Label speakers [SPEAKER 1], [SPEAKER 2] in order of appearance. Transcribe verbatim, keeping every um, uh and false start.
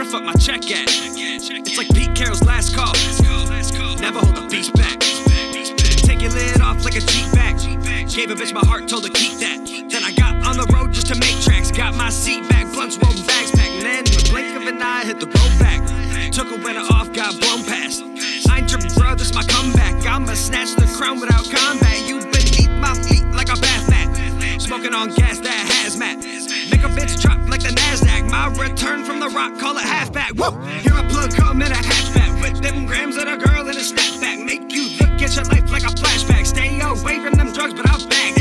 [SPEAKER 1] fuck my check at. It's like Pete Carroll's last call. Never hold the beach back. Take your lid off like a Jeep back. Gave a bitch my heart, told her keep that. Then I got on the road just to make tracks. Got my seat back, blunts rolled, bags packed. And then in the blink of an eye, hit the road back. Took a winter off, got blown past. I ain't tripping, bro, this my comeback. I'ma snatch the crown without combat. You beneath my feet like a bath mat. Smoking on gas, that hazmat. Make a bitch drop like the NASDAQ. My return from the rock, call it halfback. Whoa, hear a plug come in a hatchback. With them grams of a girl in a snapback. Make you look at your life like a flashback. Stay away from them drugs, but I'll bag.